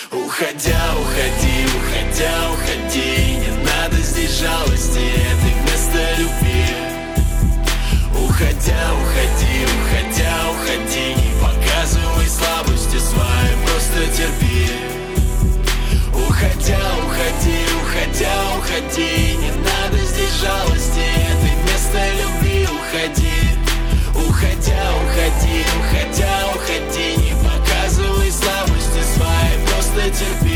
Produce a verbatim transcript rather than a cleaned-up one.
Уходя, уходи, уходя, уходи. Не надо здесь жалости, этой вместо любви. Уходя, уходи, уходя, уходи. Не показывай слабости свои, просто терпи. Уходя, уходи, уходя, уходи. Не надо здесь жалости, этой вместо любви. Уходи, уходя, уходи, уходя, уходи. Не показывай слабости свои, просто терпи.